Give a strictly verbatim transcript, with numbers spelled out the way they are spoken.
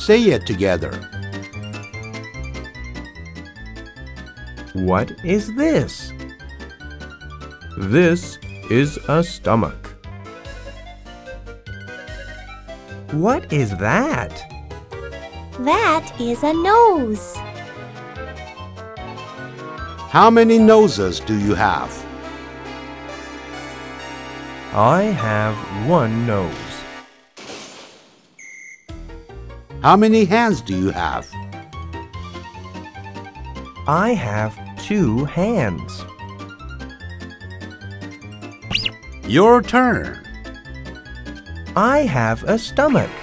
Say it together. What is this? This is a stomach. What is that? That is a nose. How many noses do you have? I have one nose. How many hands do you have? I have two hands. Your turn. I have a stomach.